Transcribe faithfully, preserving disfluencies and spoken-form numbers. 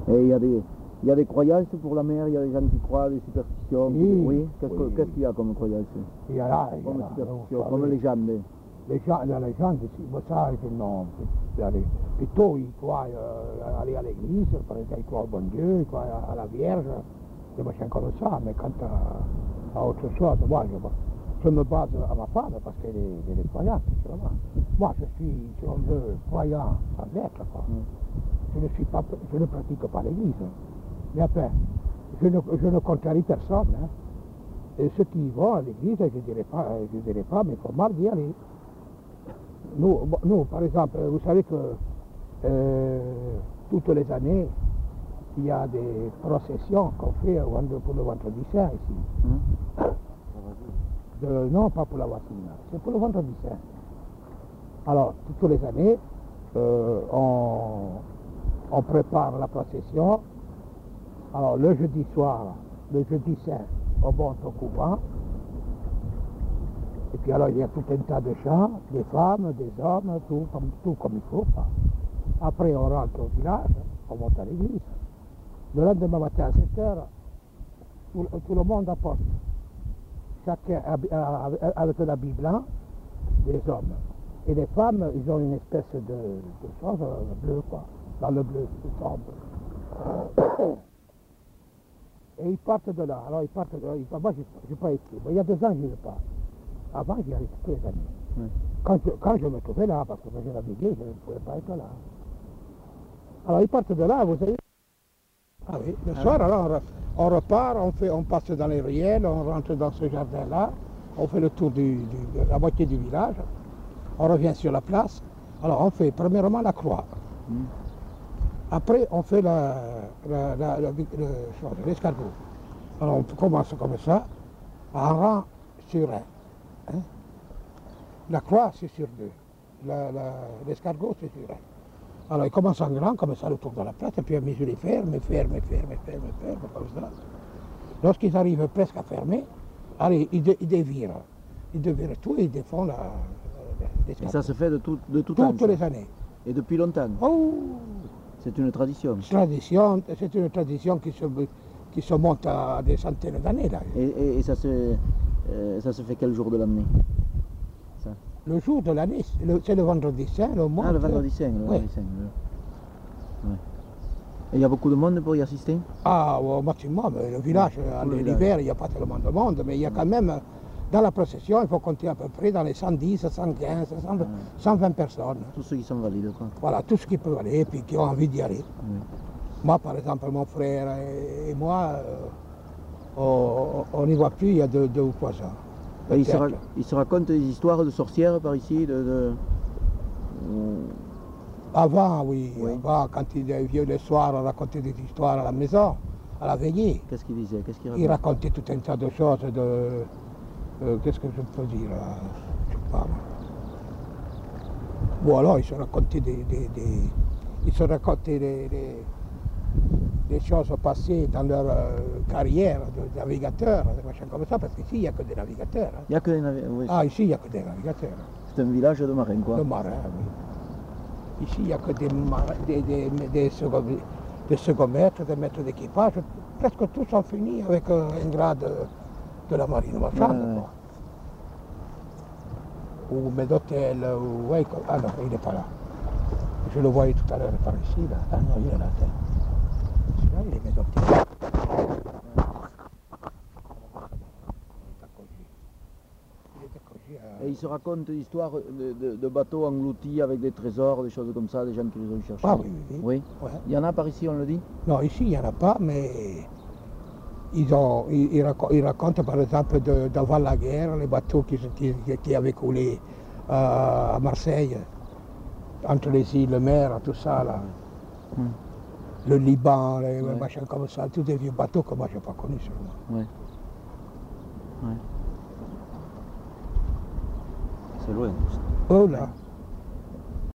Et il y a des, il y a des croyances pour la mer, il y a des gens qui croient, des superstitions. Oui, oui. Qu'est-ce oui. qu'est-ce qu'il y a comme croyances? Il y a là, il y a Comme là. superstition, Vous comme savez, légende. Les gens, la légende ici, moi ça, je non. il y a les- Plutôt, ils croient euh, aller à l'église, par exemple, ils croient au bon Dieu, ils croient à, à la Vierge, des machins comme ça, mais quant à, à autre chose, moi, je, je me base à ma femme parce qu'elle est, elle est croyante, sûrement. Moi, je suis, si on veut, croyant sans l'être, quoi. Je ne suis pas, je ne pratique pas l'église. Mais après, je ne, je ne contrarie personne. Hein. Et ceux qui vont à l'église, je ne dirais pas, je dirais pas, mais il faut mal d'y aller. Nous, nous, par exemple, vous savez que euh, toutes les années, il y a des processions qu'on fait pour le vendredi saint ici. Mmh. De, non, pas pour la voisine, c'est pour le vendredi saint. Alors, toutes les années, euh, on, on prépare la procession. Alors, le jeudi soir, le jeudi saint, on monte au couvent. Et puis alors, il y a tout un tas de gens, des femmes, des hommes, tout comme, tout comme il faut. Après, on rentre au village, on monte à l'église. Le lendemain matin à sept heures, tout, tout le monde apporte. Chacun avec la Bible blanc, des hommes. Et les femmes, ils ont une espèce de, de chose bleu, quoi, dans le bleu, tout sombre. Et ils partent de là. Alors, ils partent de là. Ils, moi, je n'ai pas été. Il y a deux ans, je n'y vais pas. Avant, j'y allais tous les années. Oui. Quand, je, quand je me trouvais là, parce que je naviguais, je ne pouvais pas être là. Alors, ils partent de là, vous savez. Ah oui, le ah soir, oui. alors, on, on repart, on, fait, on passe dans les ruelles, on rentre dans ce jardin-là, on fait le tour du, du, de la moitié du village, on revient sur la place. Alors, on fait premièrement la croix. Mm. Après, on fait l'escargot. Alors, on commence comme ça, en rang sur un. Hein? La croix, c'est sur deux. L'escargot, c'est sur un. Alors, il commence en grand, comme ça, autour de la place, et puis à mesure, il ferme, ferme, ferme, ferme, ferme, comme ça. Lorsqu'ils arrivent presque à fermer, allez, ils, dé, ils dévirent. Ils dévirent tout et ils défont l'escargot. Et ça se fait de tout, de tout temps? Toutes les années. Et depuis longtemps? Oh! C'est une tradition? Tradition, c'est une tradition qui se, qui se monte à des centaines d'années. Et, et, et ça, se, euh, ça se fait quel jour de l'année? Le jour de l'année, c'est le vendredi saint, le mois. Ah, le vendredi saint, le vendredi saint. Oui. Ouais. Et il y a beaucoup de monde pour y assister? Ah, au maximum. Le village, ouais, l'hiver, il n'y a pas tellement de monde, mais il y a quand même, dans la procession, il faut compter à peu près dans les cent dix, cent quinze, cent vingt, cent vingt personnes. Tous ceux qui sont valides, quoi. Voilà, tous ceux qui peuvent aller et puis qui ont envie d'y aller. Oui. Moi, par exemple, mon frère et, et moi, euh, on n'y voit plus il y a deux, deux ou trois ans. Il se, il se raconte des histoires de sorcières par ici, de... de... Avant, oui, oui. Avant, quand il est vieux le soir, on racontait des histoires à la maison, à la veillée. Qu'est-ce qu'il disait? Qu'est-ce qu'il racontait? Il racontait tout un tas de choses, de... Euh, Qu'est-ce que je peux dire? Je sais pas. Ou alors, il se racontait des... des, des il se racontait des, des, des choses passées dans leur euh, carrière de navigateurs, des machins comme ça, parce qu'ici, il n'y a que des navigateurs. Hein. Il n'y a que des navigateurs, oui. Ah, ici, il n'y a que des navigateurs. C'est un village de marins, quoi. De marins, oui. Ici, il n'y a que des, des, des, des, second, des second maîtres, des maîtres d'équipage. Presque tous sont finis avec euh, un grade de, de la marine marchande. Ouais, ouais. Ou maître d'hôtel, ou... Ouais, ah non, il n'est pas là. Je le voyais tout à l'heure par ici, là. Ah non, il est là. Celui-là, il est maître d'hôtel. Et il se raconte l'histoire de, de, de bateaux engloutis avec des trésors, des choses comme ça, des gens qui les ont cherchés. Ah oui, oui. Oui. Ouais. Il y en a par ici, on le dit? Non, ici, il n'y en a pas, mais ils, ont, ils, ils, racontent, ils racontent par exemple d'avant la guerre, les bateaux qui, qui, qui avaient coulé euh, à Marseille, entre les îles, le mer, tout ça, là. Hum. Le Liban, les ouais. machins comme ça, tous des vieux bateaux que moi, je n'ai pas connus seulement. Ouais. Ouais. C'est loin. Oh là.